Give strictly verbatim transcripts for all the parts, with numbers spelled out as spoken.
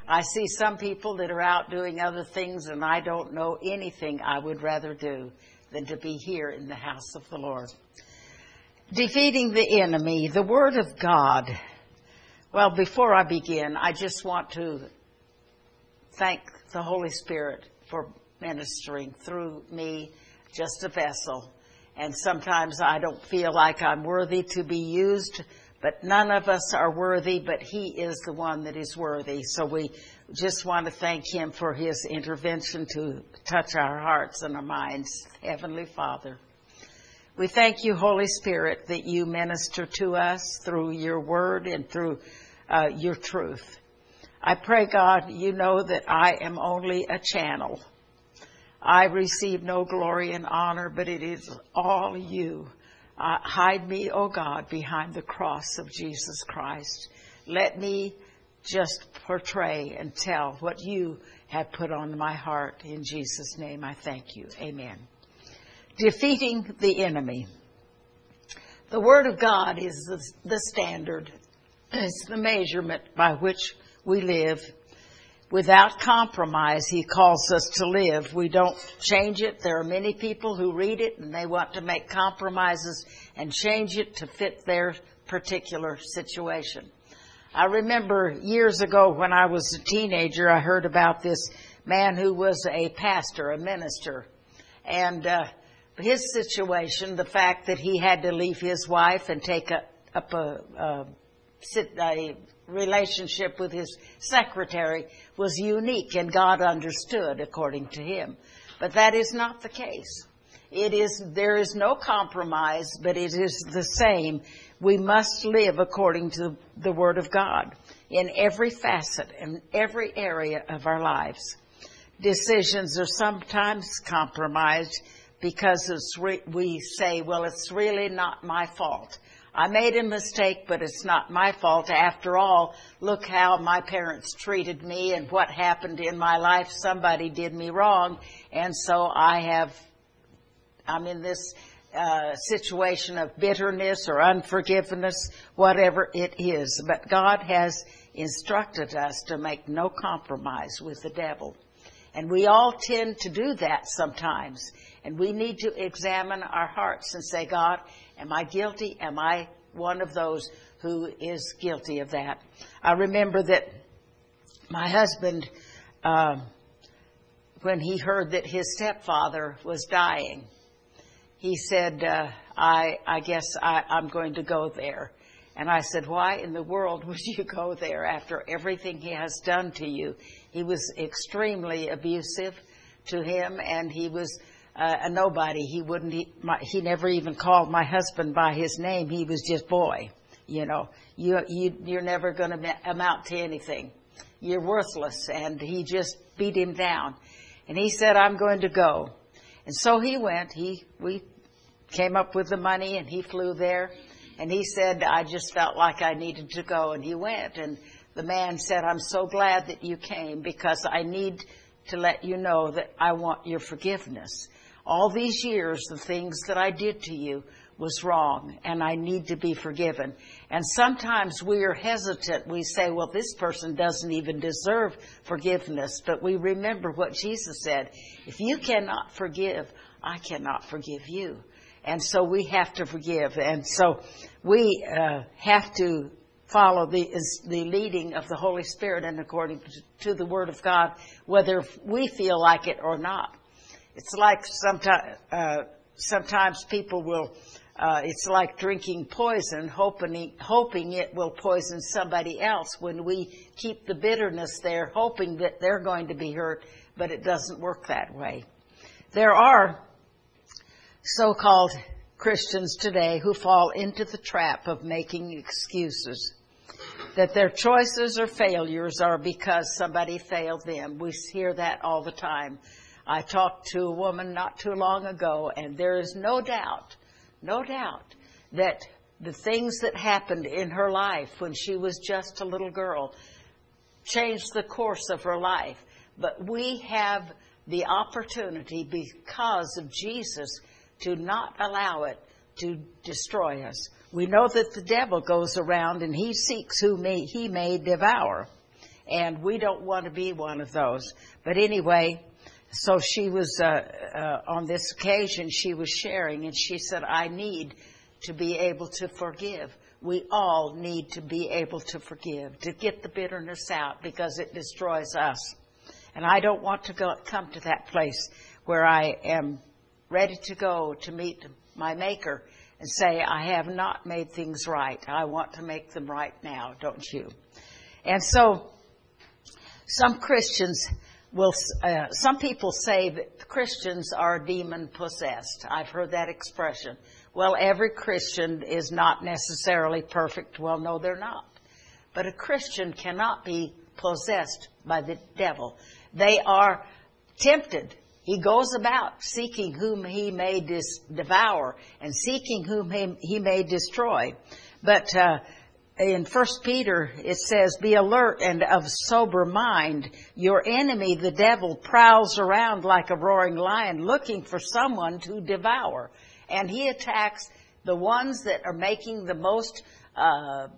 I see some people that are out doing other things, and I don't know anything I would rather do than to be here in the house of the Lord. Defeating the enemy, the Word of God. Well, before I begin, I just want to thank the Holy Spirit for ministering through me, just a vessel. And sometimes I don't feel like I'm worthy to be used, but none of us are worthy, but He is the one that is worthy. So we just want to thank Him for His intervention to touch our hearts and our minds. Heavenly Father, we thank you, Holy Spirit, that you minister to us through your word and through uh, your truth. I pray, God, you know that I am only a channel. I receive no glory and honor, but it is all you. Uh, hide me, O God, behind the cross of Jesus Christ. Let me just portray and tell what you have put on my heart. In Jesus' name, I thank you. Amen. Defeating the enemy. The Word of God is the, the standard. It's the measurement by which we live. Without compromise, He calls us to live. We don't change it. There are many people who read it and they want to make compromises and change it to fit their particular situation. I remember years ago when I was a teenager, I heard about this man who was a pastor, a minister. And uh, his situation, the fact that he had to leave his wife and take a, up a, a, a relationship with his secretary was unique, and God understood according to him. But that is not the case. It is, there is no compromise, but it is the same. We must live according to the Word of God in every facet, in every area of our lives. Decisions are sometimes compromised because it's re- we say, well, it's really not my fault. I made a mistake, but it's not my fault. After all, look how my parents treated me and what happened in my life. Somebody did me wrong, and so I have, I'm in this uh, situation of bitterness or unforgiveness, whatever it is. But God has instructed us to make no compromise with the devil. And we all tend to do that sometimes. And we need to examine our hearts and say, God, am I guilty? Am I one of those who is guilty of that? I remember that my husband, uh, when he heard that his stepfather was dying, he said, uh, I, I guess I, I'm going to go there. And I said, why in the world would you go there after everything he has done to you? He was extremely abusive to him, and he was uh, a nobody. He wouldn't. He, my, he never even called my husband by his name. He was just boy. You know, you, you you're never going to amount to anything. You're worthless. And he just beat him down. And he said, I'm going to go. And so he went. He we came up with the money, and he flew there. And he said, I just felt like I needed to go. And he went. And the man said, I'm so glad that you came, because I need to let you know that I want your forgiveness. All these years, the things that I did to you was wrong, and I need to be forgiven. And sometimes we are hesitant. We say, well, this person doesn't even deserve forgiveness. But we remember what Jesus said. If you cannot forgive, I cannot forgive you. And so we have to forgive. And so we uh, have to follow the the leading of the Holy Spirit and according to the Word of God, whether we feel like it or not. It's like sometimes, uh, sometimes people will, uh, it's like drinking poison, hoping, hoping it will poison somebody else, when we keep the bitterness there, hoping that they're going to be hurt, but it doesn't work that way. There are so-called Christians today who fall into the trap of making excuses, that their choices or failures are because somebody failed them. We hear that all the time. I talked to a woman not too long ago, and there is no doubt, no doubt that the things that happened in her life when she was just a little girl changed the course of her life. But we have the opportunity, because of Jesus, to not allow it to destroy us. We know that the devil goes around and he seeks who may, he may devour. And we don't want to be one of those. But anyway, so she was, uh, uh, on this occasion, she was sharing, and she said, I need to be able to forgive. We all need to be able to forgive, to get the bitterness out, because it destroys us. And I don't want to go, come to that place where I am ready to go to meet my Maker and say, I have not made things right. I want to make them right now, don't you? And so some Christians will, uh, some people say that Christians are demon possessed. I've heard that expression. Well, every Christian is not necessarily perfect. Well, no, they're not. But a Christian cannot be possessed by the devil. They are tempted. He goes about seeking whom he may dis- devour and seeking whom he, he may destroy. But uh, in First Peter, it says, be alert and of sober mind. Your enemy, the devil, prowls around like a roaring lion looking for someone to devour. And he attacks the ones that are making the most uh,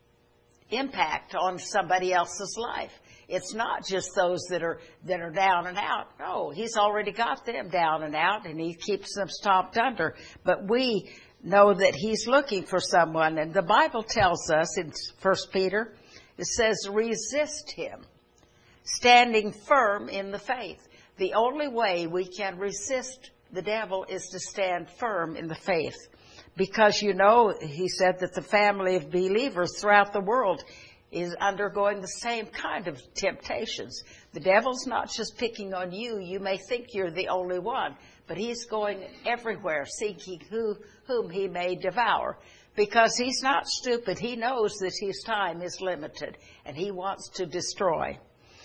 impact on somebody else's life. It's not just those that are that are down and out. No, he's already got them down and out, and he keeps them stomped under. But we know that he's looking for someone. And the Bible tells us in First Peter, it says, resist him, standing firm in the faith. The only way we can resist the devil is to stand firm in the faith. Because, you know, he said that the family of believers throughout the world is undergoing the same kind of temptations. The devil's not just picking on you. You may think you're the only one, but he's going everywhere seeking who, whom he may devour. Because he's not stupid. He knows that his time is limited, and he wants to destroy.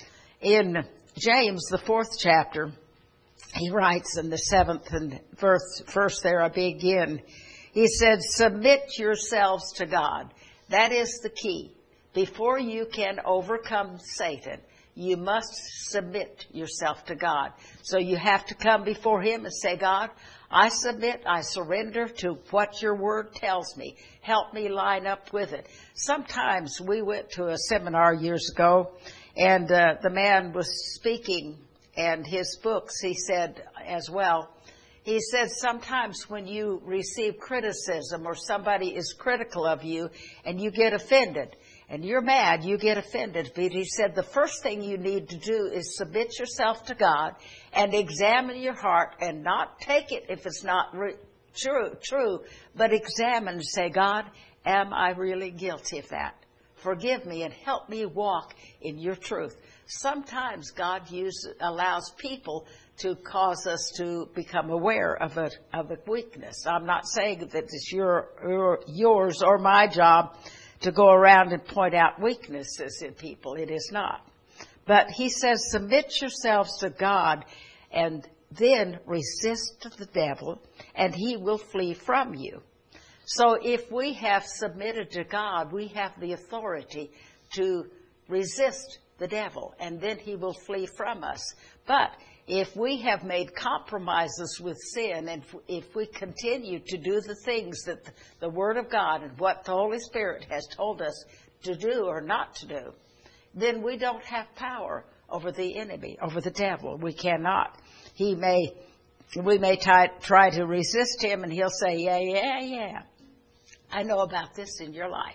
In James, the fourth chapter, he writes in the seventh and verse, verse there, I begin. He said, submit yourselves to God. That is the key. Before you can overcome Satan, you must submit yourself to God. So you have to come before him and say, God, I submit, I surrender to what your word tells me. Help me line up with it. Sometimes we went to a seminar years ago, and uh, the man was speaking, and his books, he said as well, he said sometimes when you receive criticism or somebody is critical of you and you get offended, and you're mad, you get offended. But he said the first thing you need to do is submit yourself to God and examine your heart and not take it if it's not re- true, true, but examine and say, God, am I really guilty of that? Forgive me and help me walk in your truth. Sometimes God uses, allows people to cause us to become aware of a, of a weakness. I'm not saying that it's your, your, yours or my job to go around and point out weaknesses in people. It is not. But he says, submit yourselves to God and then resist the devil and he will flee from you. So if we have submitted to God, we have the authority to resist the devil and then he will flee from us. But if we have made compromises with sin and if we continue to do the things that the Word of God and what the Holy Spirit has told us to do or not to do, then we don't have power over the enemy, over the devil. We cannot. He may, we may try, try to resist him and he'll say, yeah, yeah, yeah. I know about this in your life.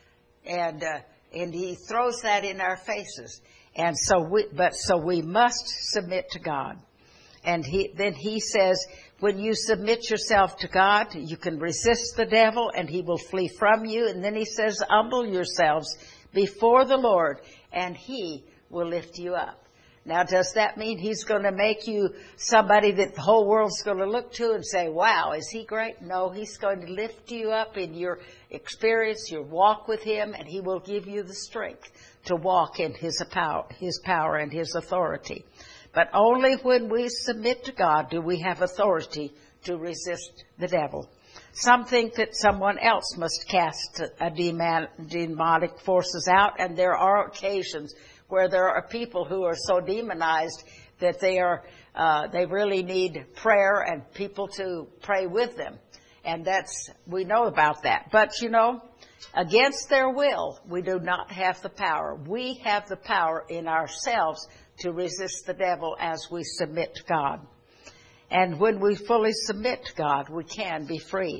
And, uh, and he throws that in our faces. And so we, but so we must submit to God. And he, then he says, when you submit yourself to God, you can resist the devil and he will flee from you. And then he says, humble yourselves before the Lord and he will lift you up. Now, does that mean he's going to make you somebody that the whole world's going to look to and say, wow, is he great? No, he's going to lift you up in your experience, your walk with him, and he will give you the strength to walk in his power, his power and his authority. But only when we submit to God do we have authority to resist the devil. Some think that someone else must cast a demon, demonic forces out, and there are occasions where there are people who are so demonized that they are uh, they really need prayer and people to pray with them. And that's, we know about that. But, you know, Against their will, we do not have the power. We have the power in ourselves to resist the devil as we submit to God. And when we fully submit to God, we can be free.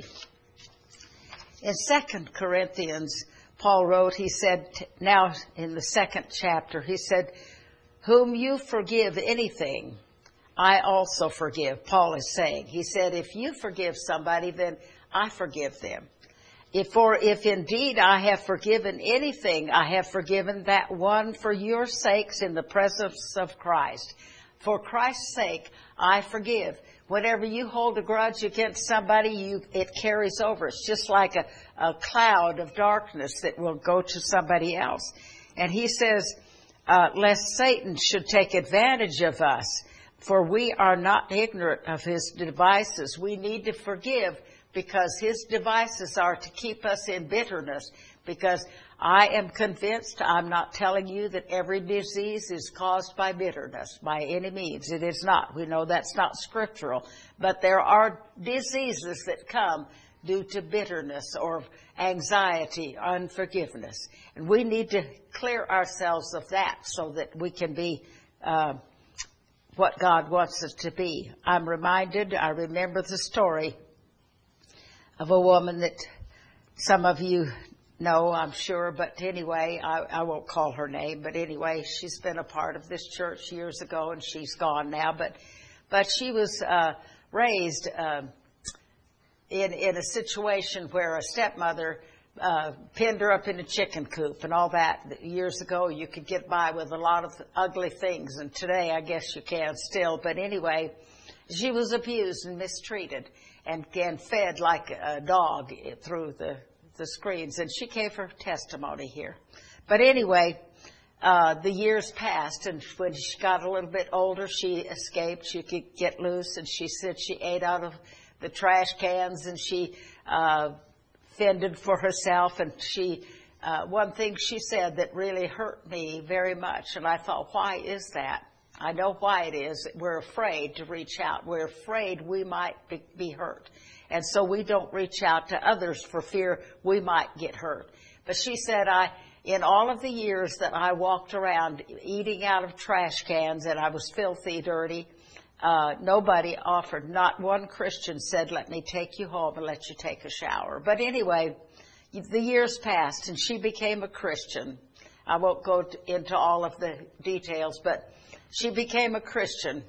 In Second Corinthians, Paul wrote, he said, now in the second chapter, he said, whom you forgive anything, I also forgive. Paul is saying, he said, if you forgive somebody, then I forgive them. If, for if indeed I have forgiven anything, I have forgiven that one for your sakes in the presence of Christ. For Christ's sake, I forgive. Whenever you hold a grudge against somebody, you, it carries over. It's just like a, a cloud of darkness that will go to somebody else. And he says, uh, lest Satan should take advantage of us, for we are not ignorant of his devices. We need to forgive because his devices are to keep us in bitterness. Because I am convinced, I'm not telling you that every disease is caused by bitterness by any means. It is not. We know that's not scriptural. But there are diseases that come due to bitterness or anxiety, unforgiveness. And we need to clear ourselves of that so that we can be uh, what God wants us to be. I'm reminded, I remember the story of a woman that some of you know, I'm sure, but anyway, I, I won't call her name, but anyway, she's been a part of this church years ago, and she's gone now, but but she was uh, raised uh, in, in a situation where a stepmother uh, pinned her up in a chicken coop and all that. Years ago, you could get by with a lot of ugly things, and today I guess you can still, but anyway, she was abused and mistreated and, and fed like a dog through the the screens, and she gave her testimony here. But anyway, uh, the years passed, and when she got a little bit older, she escaped. She could get loose, and she said she ate out of the trash cans, and she uh, fended for herself, and she, uh, one thing she said that really hurt me very much, and I thought, why is that? I know why it is. We're afraid to reach out. We're afraid we might be, be hurt. And so we don't reach out to others for fear we might get hurt. But she said, I, in all of the years that I walked around eating out of trash cans and I was filthy, dirty, uh, nobody offered, not one Christian said, let me take you home and let you take a shower. But anyway, the years passed and she became a Christian. I won't go to, into all of the details, but she became a Christian.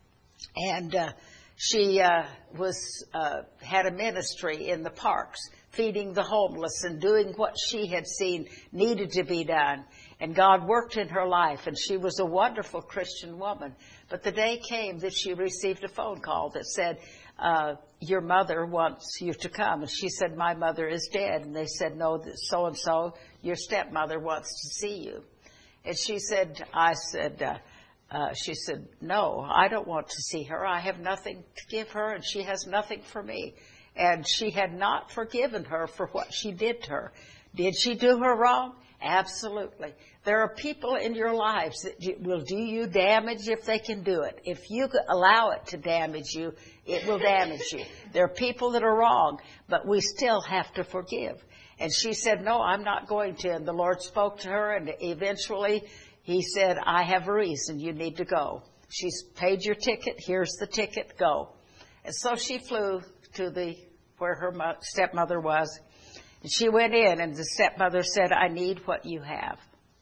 And, uh, She uh, was uh, had a ministry in the parks, feeding the homeless and doing what she had seen needed to be done. And God worked in her life, and she was a wonderful Christian woman. But the day came that she received a phone call that said, uh, your mother wants you to come. And she said, my mother is dead. And they said, no, so-and-so, your stepmother wants to see you. And she said, I said, uh, Uh, she said, no, I don't want to see her. I have nothing to give her, and she has nothing for me. And she had not forgiven her for what she did to her. Did she do her wrong? Absolutely. There are people in your lives that will do you damage if they can do it. If you allow it to damage you, it will damage you. There are people that are wrong, but we still have to forgive. And she said, no, I'm not going to. And the Lord spoke to her, and eventually He said, I have a reason you need to go. She's paid your ticket. Here's the ticket. Go. And so she flew to the where her mo- stepmother was. And she went in, and the stepmother said, I need what you have.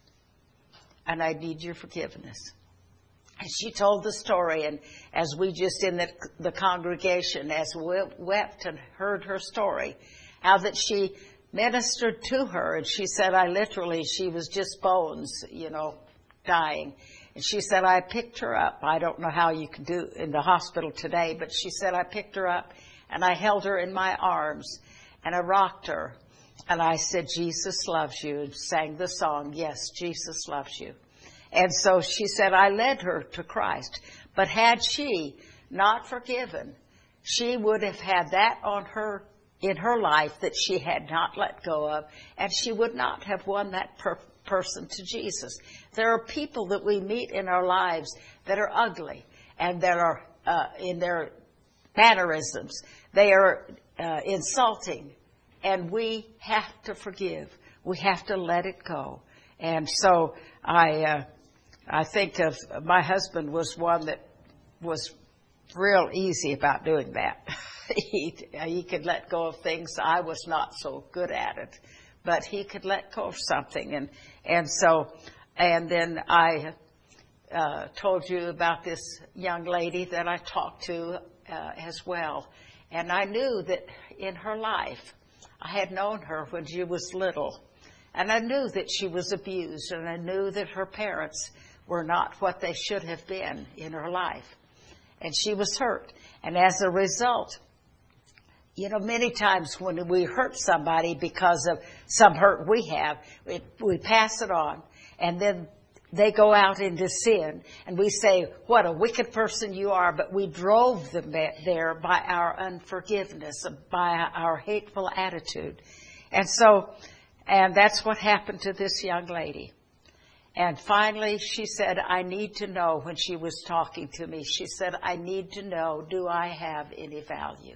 And I need your forgiveness. And she told the story. And as we just in the, the congregation, as we wept and heard her story, how that she ministered to her. And she said, I literally, she was just bones, you know, dying. And she said, I picked her up. I don't know how you can do in the hospital today, but she said, I picked her up and I held her in my arms and I rocked her. And I said, Jesus loves you, and sang the song, Yes, Jesus loves you. And so she said, I led her to Christ. But had she not forgiven, she would have had that on her, in her life that she had not let go of, and she would not have won that per- person to Jesus. There are people that we meet in our lives that are ugly and that are uh, in their mannerisms. They are uh, insulting And we have to forgive. We have to let it go. And so I, uh, I think of my husband was one that was real easy about doing that. he, he could let go of things. I was not so good at it, but he could let go of something. And, and so, and then I, uh, told you about this young lady that I talked to, uh, as well. And I knew that in her life, I had known her when she was little. And I knew that she was abused, and I knew that her parents were not what they should have been in her life. And she was hurt. And as a result, you know, many times when we hurt somebody because of some hurt we have, it, we pass it on, and then they go out into sin, and we say, what a wicked person you are, but we drove them there by our unforgiveness, by our hateful attitude. And so, and that's what happened to this young lady. And finally, she said, I need to know, when she was talking to me, she said, I need to know, do I have any value?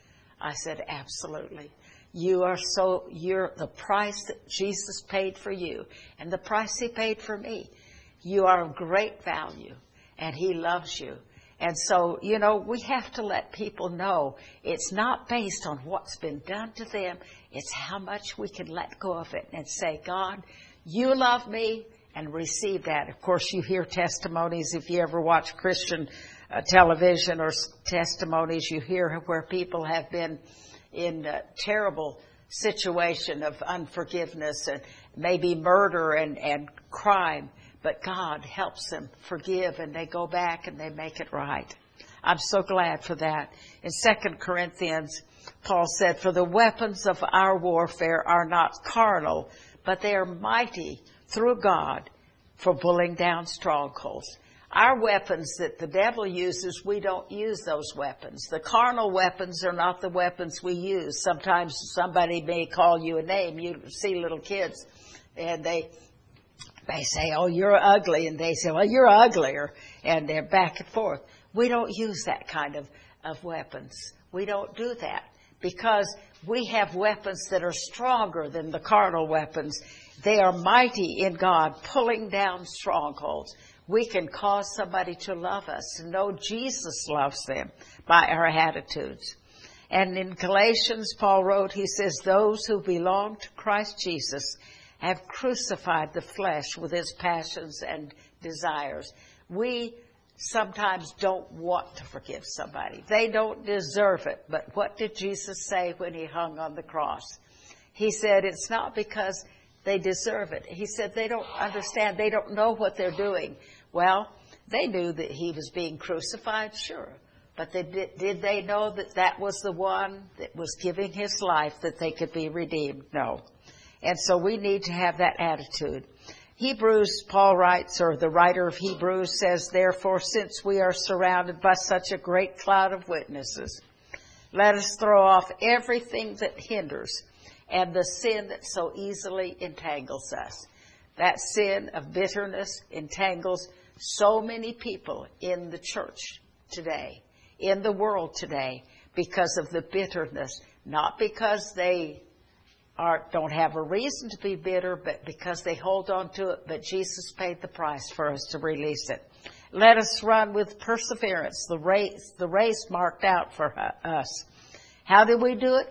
I said, absolutely. You are so, you're the price that Jesus paid for you, and the price he paid for me. You are of great value, and he loves you. And so, you know, we have to let people know it's not based on what's been done to them. It's how much we can let go of it and say, God, you love me, and receive that. Of course, you hear testimonies. If you ever watch Christian uh, television or testimonies, you hear where people have been in a terrible situation of unforgiveness and maybe murder and, and crime. But God helps them forgive, and they go back and they make it right. I'm so glad for that. In Second Corinthians, Paul said, for the weapons of our warfare are not carnal, but they are mighty through God for pulling down strongholds. Our weapons that the devil uses, we don't use those weapons. The carnal weapons are not the weapons we use. Sometimes somebody may call you a name. You see little kids, and they they say, oh, you're ugly. And they say, well, you're uglier. And they're back and forth. We don't use that kind of, of weapons. We don't do that because we have weapons that are stronger than the carnal weapons. They are mighty in God, pulling down strongholds. We can cause somebody to love us and know Jesus loves them by our attitudes. And in Galatians, Paul wrote, he says, those who belong to Christ Jesus have crucified the flesh with its passions and desires. We sometimes don't want to forgive somebody. They don't deserve it. But what did Jesus say when he hung on the cross? He said, it's not because they deserve it. He said they don't understand. They don't know what they're doing. Well, they knew that he was being crucified, sure. But they did, did they know that that was the one that was giving his life that they could be redeemed? No. And so we need to have that attitude. Hebrews, Paul writes, or the writer of Hebrews says, therefore, since we are surrounded by such a great cloud of witnesses, let us throw off everything that hinders and the sin that so easily entangles us. That sin of bitterness entangles so many people in the church today, in the world today, because of the bitterness, not because they are, don't have a reason to be bitter, but because they hold on to it. But Jesus paid the price for us to release it. Let us run with perseverance the race, the race marked out for us. How do we do it?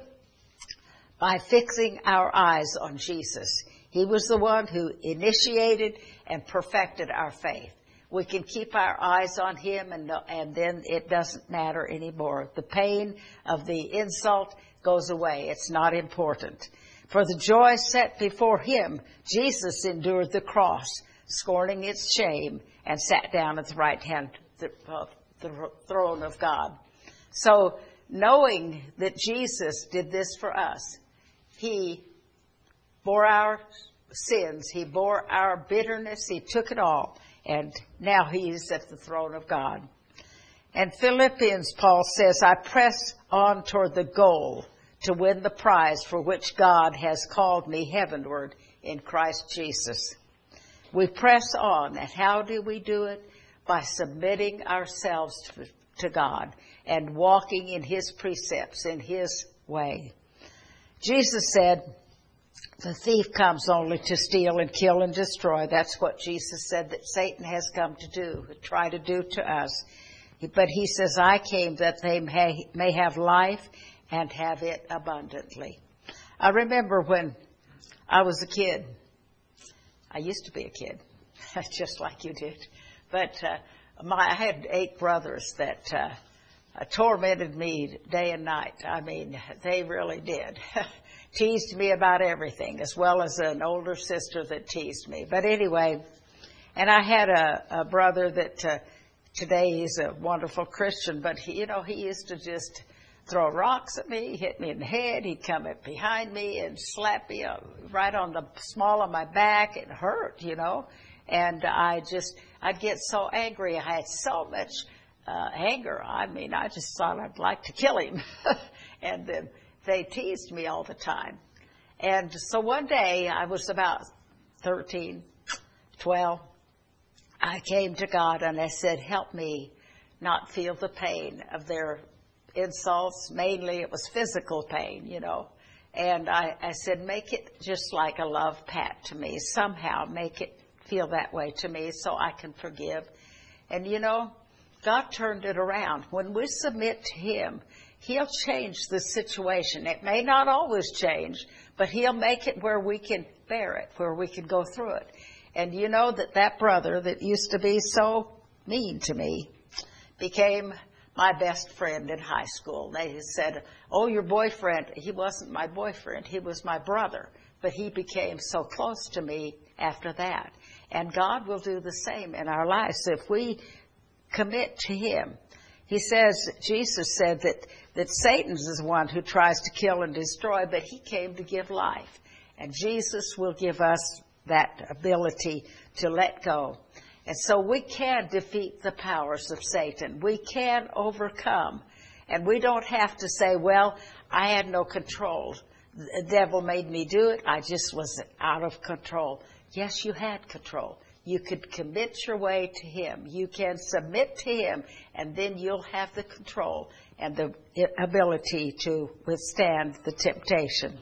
By fixing our eyes on Jesus. He was the one who initiated and perfected our faith. We can keep our eyes on him, and, and then it doesn't matter anymore. The pain of the insult goes away. It's not important. For the joy set before him, Jesus endured the cross, scorning its shame, and sat down at the right hand of the, uh, the throne of God. So, knowing that Jesus did this for us, he bore our sins, he bore our bitterness, he took it all, and now he is at the throne of God. And Philippians, Paul says, I press on toward the goal to win the prize for which God has called me heavenward in Christ Jesus. We press on, and how do we do it? By submitting ourselves to, to God and walking in his precepts, in his way. Jesus said, the thief comes only to steal and kill and destroy. That's what Jesus said that Satan has come to do, to try to do to us. But he says, I came that they may, may have life and have it abundantly. I remember when I was a kid. I used to be a kid, just like you did. But uh, my, I had eight brothers that uh, tormented me day and night. I mean, they really did. Teased me about everything, as well as an older sister that teased me. But anyway, and I had a, a brother that uh, today he's a wonderful Christian, but he, you know, he used to just throw rocks at me, hit me in the head. He'd come up behind me and slap me right on the small of my back. It hurt, you know. And I just, I'd get so angry. I had so much uh, anger. I mean, I just thought I'd like to kill him. and then they teased me all the time. And so one day, I was about thirteen, twelve. I came to God and I said, help me not feel the pain of their insults. Mainly it was physical pain, you know. And I, I said, make it just like a love pat to me. Somehow make it feel that way to me so I can forgive. And, you know, God turned it around. When we submit to Him, He'll change the situation. It may not always change, but He'll make it where we can bear it, where we can go through it. And you know that that brother that used to be so mean to me became my best friend in high school. They said, oh, your boyfriend. He wasn't my boyfriend. He was my brother. But he became so close to me after that. And God will do the same in our lives if we commit to Him. He says, Jesus said that, that Satan is the one who tries to kill and destroy, but He came to give life. And Jesus will give us that ability to let go. And so we can defeat the powers of Satan. We can overcome. And we don't have to say, well, I had no control. The devil made me do it. I just was out of control. Yes, you had control. You could commit your way to Him. You can submit to Him, and then you'll have the control and the ability to withstand the temptation.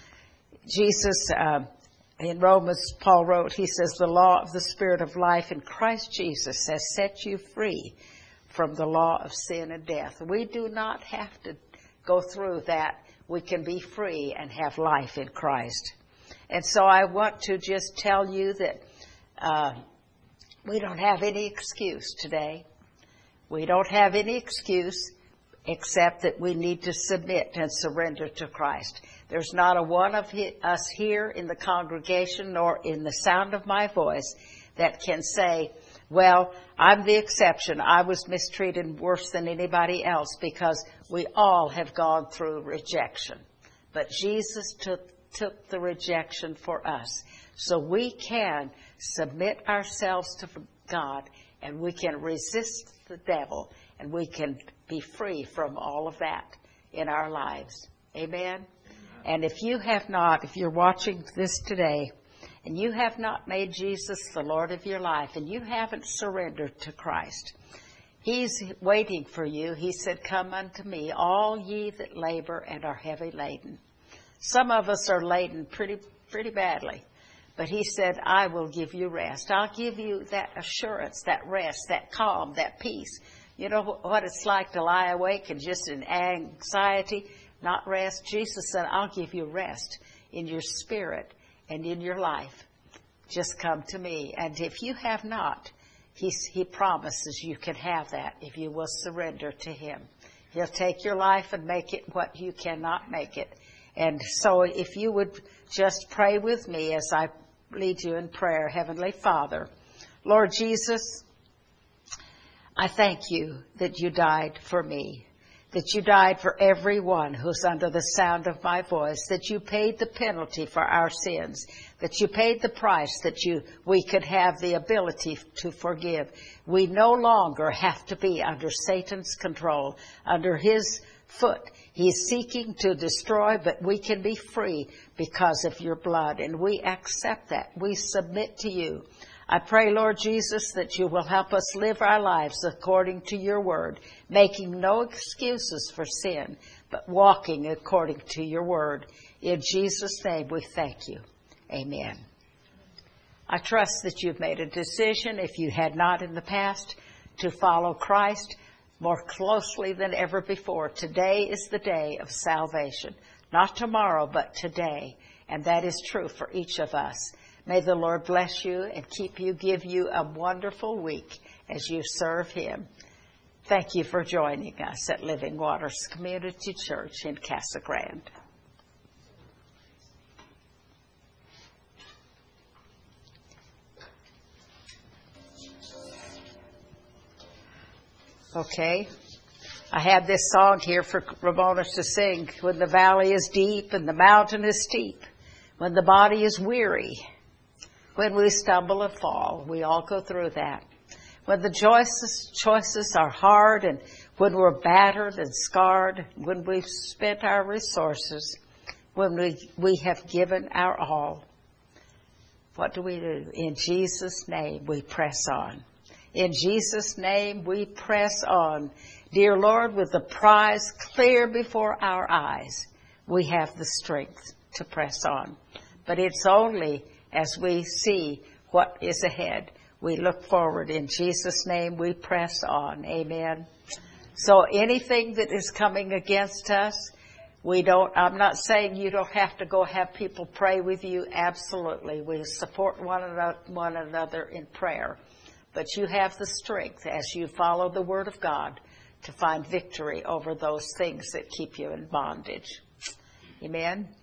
Jesus, uh, in Romans, Paul wrote, he says, the law of the Spirit of life in Christ Jesus has set you free from the law of sin and death. We do not have to go through that. We can be free and have life in Christ. And so I want to just tell you that uh, we don't have any excuse today. We don't have any excuse except that we need to submit and surrender to Christ. There's not a one of us here in the congregation nor in the sound of my voice that can say, well, I'm the exception. I was mistreated worse than anybody else, because we all have gone through rejection. But Jesus took, took the rejection for us. So we can submit ourselves to God, and we can resist the devil, and we can be free from all of that in our lives. Amen? And if you have not, if you're watching this today, and you have not made Jesus the Lord of your life, and you haven't surrendered to Christ, He's waiting for you. He said, come unto me, all ye that labor and are heavy laden. Some of us are laden pretty, pretty badly. But He said, I will give you rest. I'll give you that assurance, that rest, that calm, that peace. You know what it's like to lie awake and just in anxiety, not rest? Jesus said, I'll give you rest in your spirit and in your life. Just come to me. And if you have not, He's, He promises you can have that if you will surrender to Him. He'll take your life and make it what you cannot make it. And so if you would just pray with me as I lead you in prayer. Heavenly Father, Lord Jesus, I thank you that you died for me, that you died for everyone who's under the sound of my voice, that you paid the penalty for our sins, that you paid the price that you we could have the ability to forgive. We no longer have to be under Satan's control, under his foot. He's seeking to destroy, but we can be free because of your blood, and we accept that. We submit to you. I pray, Lord Jesus, that you will help us live our lives according to your word, making no excuses for sin, but walking according to your word. In Jesus' name we thank you. Amen. I trust that you've made a decision, if you had not in the past, to follow Christ more closely than ever before. Today is the day of salvation. Not tomorrow, but today. And that is true for each of us. May the Lord bless you and keep you, give you a wonderful week as you serve Him. Thank you for joining us at Living Waters Community Church in Casa Grande. Okay. I had this song here for Ramona to sing. When the valley is deep and the mountain is steep, when the body is weary, when we stumble and fall, we all go through that. When the choices, choices are hard and when we're battered and scarred, when we've spent our resources, when we, we have given our all, what do we do? In Jesus' name, we press on. In Jesus' name, we press on. Dear Lord, with the prize clear before our eyes, we have the strength to press on. But it's only as we see what is ahead. We look forward. In Jesus' name, we press on. Amen. So anything that is coming against us, we don't, I'm not saying you don't have to go have people pray with you. Absolutely. We support one another, one another in prayer. But you have the strength as you follow the Word of God to find victory over those things that keep you in bondage. Amen.